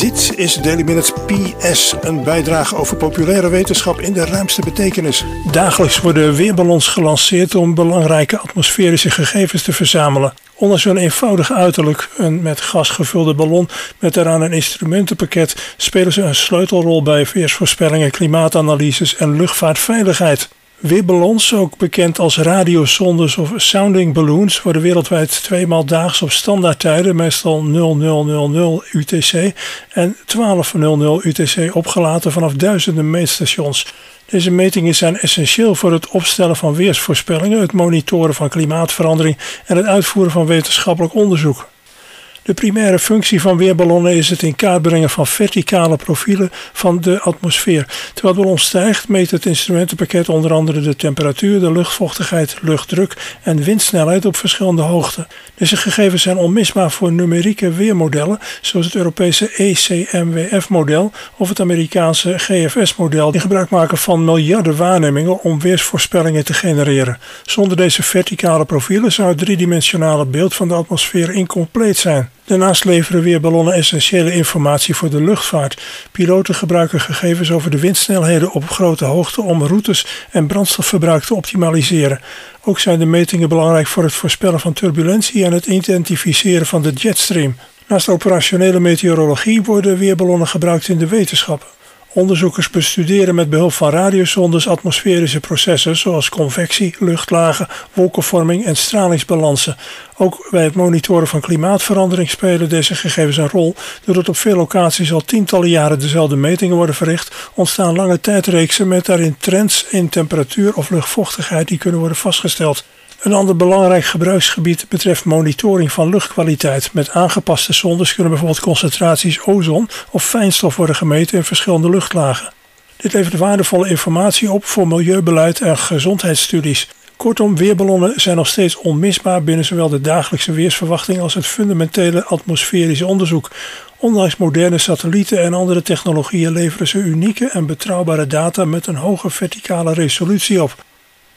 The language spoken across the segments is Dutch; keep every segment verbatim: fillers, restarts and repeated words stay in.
Dit is Daily Minute P S, een bijdrage over populaire wetenschap in de ruimste betekenis. Dagelijks worden weerballons gelanceerd om belangrijke atmosferische gegevens te verzamelen. Onder zo'n eenvoudig uiterlijk, een met gas gevulde ballon met daaraan een instrumentenpakket, spelen ze een sleutelrol bij weersvoorspellingen, klimaatanalyses en luchtvaartveiligheid. Weerballons, ook bekend als radiosondes of sounding balloons, worden wereldwijd tweemaal daags op standaardtijden, meestal nul nul nul nul U T C en twaalf nul nul U T C opgelaten vanaf duizenden meetstations. Deze metingen zijn essentieel voor het opstellen van weersvoorspellingen, het monitoren van klimaatverandering en het uitvoeren van wetenschappelijk onderzoek. De primaire functie van weerballonnen is het in kaart brengen van verticale profielen van de atmosfeer. Terwijl de ballon stijgt, meet het instrumentenpakket onder andere de temperatuur, de luchtvochtigheid, luchtdruk en windsnelheid op verschillende hoogten. Deze gegevens zijn onmisbaar voor numerieke weermodellen, zoals het Europese E C M W F-model of het Amerikaanse G F S-model, die gebruik maken van miljarden waarnemingen om weersvoorspellingen te genereren. Zonder deze verticale profielen zou het driedimensionale beeld van de atmosfeer incompleet zijn. Daarnaast leveren weerballonnen essentiële informatie voor de luchtvaart. Piloten gebruiken gegevens over de windsnelheden op grote hoogte om routes en brandstofverbruik te optimaliseren. Ook zijn de metingen belangrijk voor het voorspellen van turbulentie en het identificeren van de jetstream. Naast operationele meteorologie worden weerballonnen gebruikt in de wetenschap. Onderzoekers bestuderen met behulp van radiosondes atmosferische processen zoals convectie, luchtlagen, wolkenvorming en stralingsbalansen. Ook bij het monitoren van klimaatverandering spelen deze gegevens een rol. Doordat op veel locaties al tientallen jaren dezelfde metingen worden verricht, ontstaan lange tijdreeksen met daarin trends in temperatuur of luchtvochtigheid die kunnen worden vastgesteld. Een ander belangrijk gebruiksgebied betreft monitoring van luchtkwaliteit. Met aangepaste sondes kunnen bijvoorbeeld concentraties ozon of fijnstof worden gemeten in verschillende luchtlagen. Dit levert waardevolle informatie op voor milieubeleid en gezondheidsstudies. Kortom, weerballonnen zijn nog steeds onmisbaar binnen zowel de dagelijkse weersverwachting als het fundamentele atmosferische onderzoek. Ondanks moderne satellieten en andere technologieën leveren ze unieke en betrouwbare data met een hoge verticale resolutie op.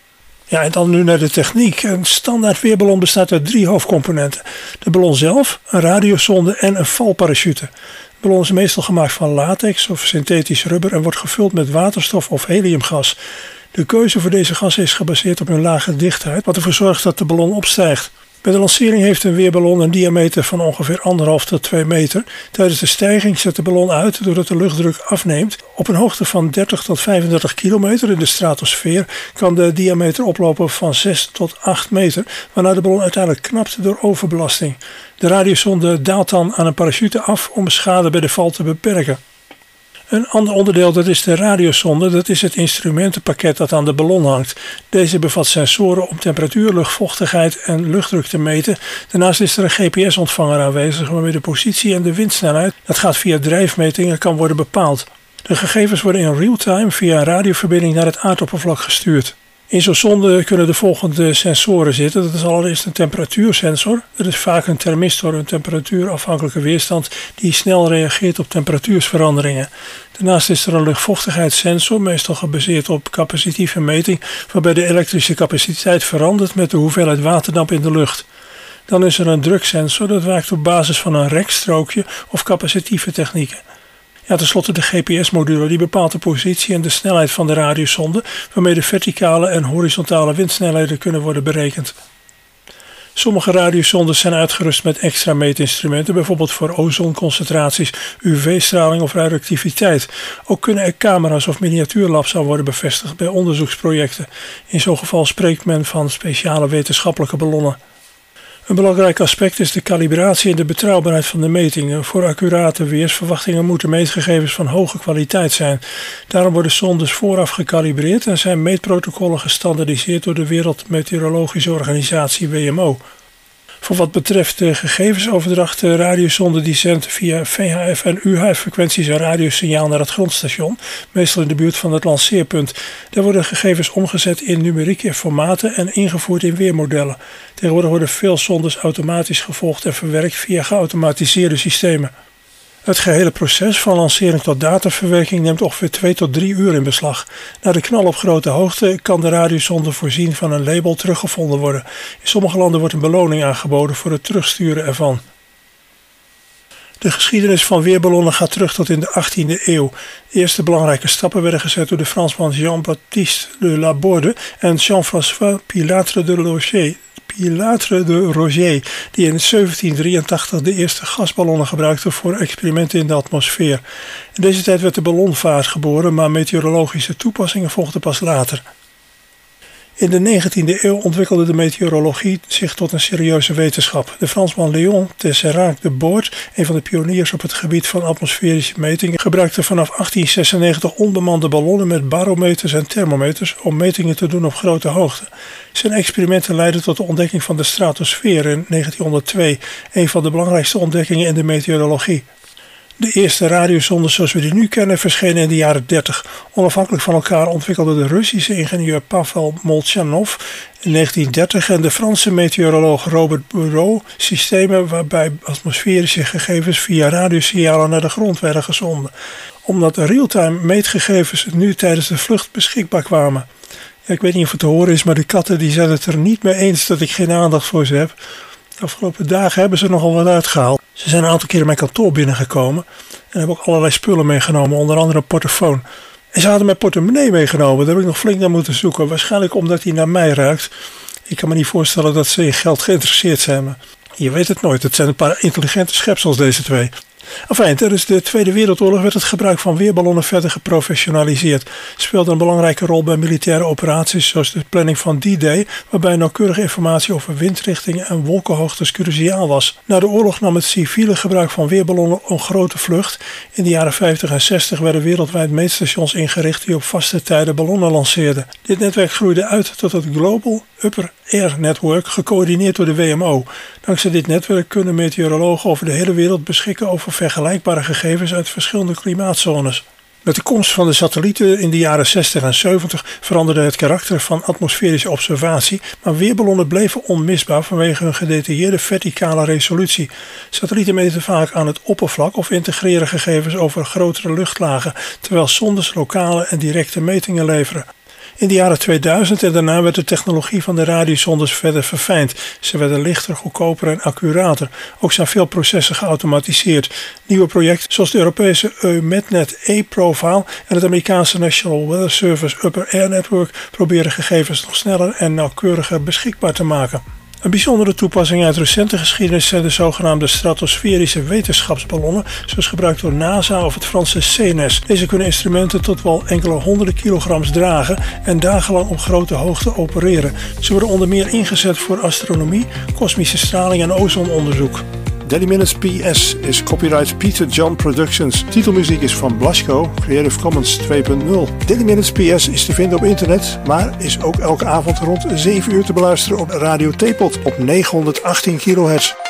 Ja, en dan nu naar de techniek. Een standaard weerballon bestaat uit drie hoofdcomponenten. De ballon zelf, een radiosonde en een valparachute. De ballon is meestal gemaakt van latex of synthetisch rubber en wordt gevuld met waterstof of heliumgas. De keuze voor deze gassen is gebaseerd op hun lage dichtheid, wat ervoor zorgt dat de ballon opstijgt. Bij de lancering heeft een weerballon een diameter van ongeveer anderhalf tot twee meter. Tijdens de stijging zet de ballon uit doordat de luchtdruk afneemt. Op een hoogte van dertig tot vijfendertig kilometer in de stratosfeer kan de diameter oplopen van zes tot acht meter, waarna de ballon uiteindelijk knapt door overbelasting. De radiosonde daalt dan aan een parachute af om schade bij de val te beperken. Een ander onderdeel, dat is de radiosonde, dat is het instrumentenpakket dat aan de ballon hangt. Deze bevat sensoren om temperatuur, luchtvochtigheid en luchtdruk te meten. Daarnaast is er een G P S-ontvanger aanwezig waarmee de positie en de windsnelheid, dat gaat via drijfmetingen, kan worden bepaald. De gegevens worden in real-time via een radioverbinding naar het aardoppervlak gestuurd. In zo'n sonde kunnen de volgende sensoren zitten. Dat is allereerst een temperatuursensor. Dat is vaak een thermistor, een temperatuurafhankelijke weerstand die snel reageert op temperatuursveranderingen. Daarnaast is er een luchtvochtigheidssensor, meestal gebaseerd op capacitieve meting, waarbij de elektrische capaciteit verandert met de hoeveelheid waterdamp in de lucht. Dan is er een druksensor, dat werkt op basis van een rekstrookje of capacitieve technieken. Ja, tenslotte de G P S-module, die bepaalt de positie en de snelheid van de radiosonde, waarmee de verticale en horizontale windsnelheden kunnen worden berekend. Sommige radiosondes zijn uitgerust met extra meetinstrumenten, bijvoorbeeld voor ozonconcentraties, U V-straling of radioactiviteit. Ook kunnen er camera's of miniatuurlabs aan worden bevestigd bij onderzoeksprojecten. In zo'n geval spreekt men van speciale wetenschappelijke ballonnen. Een belangrijk aspect is de kalibratie en de betrouwbaarheid van de metingen. Voor accurate weersverwachtingen moeten meetgegevens van hoge kwaliteit zijn. Daarom worden sondes vooraf gekalibreerd en zijn meetprotocollen gestandaardiseerd door de Wereldmeteorologische Organisatie W M O. Voor wat betreft de gegevensoverdracht, de radiosonde die zendt via V H F en U H F-frequenties een radiosignaal naar het grondstation, meestal in de buurt van het lanceerpunt. Daar worden gegevens omgezet in numerieke formaten en ingevoerd in weermodellen. Tegenwoordig worden veel sondes automatisch gevolgd en verwerkt via geautomatiseerde systemen. Het gehele proces van lancering tot dataverwerking neemt ongeveer twee tot drie uur in beslag. Na de knal op grote hoogte kan de radiosonde voorzien van een label teruggevonden worden. In sommige landen wordt een beloning aangeboden voor het terugsturen ervan. De geschiedenis van weerballonnen gaat terug tot in de achttiende eeuw. De eerste belangrijke stappen werden gezet door de Fransman Jean-Baptiste de Laborde en Jean-François Pilatre de Roger. Pilatre de Roger, die in zeventien drieëntachtig de eerste gasballonnen gebruikte voor experimenten in de atmosfeer. In deze tijd werd de ballonvaart geboren, maar meteorologische toepassingen volgden pas later. In de negentiende eeuw ontwikkelde de meteorologie zich tot een serieuze wetenschap. De Fransman Léon Tesseract de Bord, een van de pioniers op het gebied van atmosferische metingen, gebruikte vanaf achttien zesennegentig onbemande ballonnen met barometers en thermometers om metingen te doen op grote hoogte. Zijn experimenten leidden tot de ontdekking van de stratosfeer in negentienhonderdtwee, een van de belangrijkste ontdekkingen in de meteorologie. De eerste radiozonden zoals we die nu kennen verschenen in de jaren dertig. Onafhankelijk van elkaar ontwikkelde de Russische ingenieur Pavel Molchanov in negentien dertig en de Franse meteoroloog Robert Bourreau systemen waarbij atmosferische gegevens via radiosignalen naar de grond werden gezonden. Omdat real-time meetgegevens nu tijdens de vlucht beschikbaar kwamen. Ja, ik weet niet of het te horen is, maar de katten die zijn het er niet mee eens dat ik geen aandacht voor ze heb. De afgelopen dagen hebben ze nogal wat uitgehaald. Ze zijn een aantal keren mijn kantoor binnengekomen en hebben ook allerlei spullen meegenomen, onder andere een portofoon. En ze hadden mijn portemonnee meegenomen, daar heb ik nog flink naar moeten zoeken. Waarschijnlijk omdat hij naar mij ruikt. Ik kan me niet voorstellen dat ze in geld geïnteresseerd zijn, maar je weet het nooit. Het zijn een paar intelligente schepsels, deze twee. Enfin, tijdens de Tweede Wereldoorlog werd het gebruik van weerballonnen verder geprofessionaliseerd. Speelde een belangrijke rol bij militaire operaties zoals de planning van D-Day, waarbij nauwkeurige informatie over windrichtingen en wolkenhoogtes cruciaal was. Na de oorlog nam het civiele gebruik van weerballonnen een grote vlucht. In de jaren vijftig en zestig werden wereldwijd meetstations ingericht die op vaste tijden ballonnen lanceerden. Dit netwerk groeide uit tot het Global Upper Air Network, gecoördineerd door de W M O. Dankzij dit netwerk kunnen meteorologen over de hele wereld beschikken over vergelijkbare gegevens uit verschillende klimaatzones. Met de komst van de satellieten in de jaren zestig en zeventig veranderde het karakter van atmosferische observatie, maar weerballonnen bleven onmisbaar vanwege hun gedetailleerde verticale resolutie. Satellieten meten vaak aan het oppervlak of integreren gegevens over grotere luchtlagen, terwijl zondes lokale en directe metingen leveren. In de jaren tweeduizend en daarna werd de technologie van de radiozondes verder verfijnd. Ze werden lichter, goedkoper en accurater. Ook zijn veel processen geautomatiseerd. Nieuwe projecten zoals de Europese EUMETNET E-Profile en het Amerikaanse National Weather Service Upper Air Network proberen gegevens nog sneller en nauwkeuriger beschikbaar te maken. Een bijzondere toepassing uit recente geschiedenis zijn de zogenaamde stratosferische wetenschapsballonnen, zoals gebruikt door NASA of het Franse C N S. Deze kunnen instrumenten tot wel enkele honderden kilograms dragen en dagenlang op grote hoogte opereren. Ze worden onder meer ingezet voor astronomie, kosmische straling en ozononderzoek. Daily Minutes P S is copyright Peter John Productions. Titelmuziek is van Blasco, Creative Commons twee punt nul. Daily Minutes P S is te vinden op internet, maar is ook elke avond rond zeven uur te beluisteren op Radio Theepot op negenhonderdachttien kilohertz.